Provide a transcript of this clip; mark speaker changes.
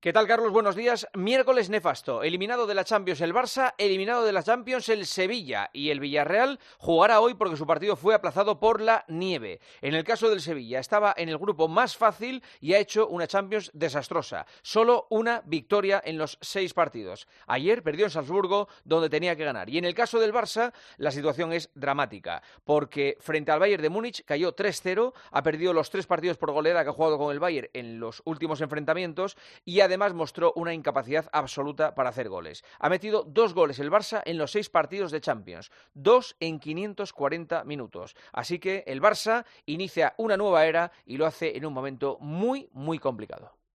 Speaker 1: ¿Qué tal, Carlos? Buenos días. Miércoles nefasto. Eliminado de la Champions el Barça, eliminado de la Champions el Sevilla. Y el Villarreal jugará hoy porque su partido fue aplazado por la nieve. En el caso del Sevilla, estaba en el grupo más fácil y ha hecho una Champions desastrosa. Solo una victoria en los 6 partidos. Ayer perdió en Salzburgo, donde tenía que ganar. Y en el caso del Barça, la situación es dramática. Porque frente al Bayern de Múnich cayó 3-0, ha perdido los 3 partidos por goleada que ha jugado con el Bayern en los últimos enfrentamientos y además mostró una incapacidad absoluta para hacer goles. Ha metido 2 goles el Barça en los 6 partidos de Champions, 2 en 540 minutos. Así que el Barça inicia una nueva era y lo hace en un momento muy, muy complicado.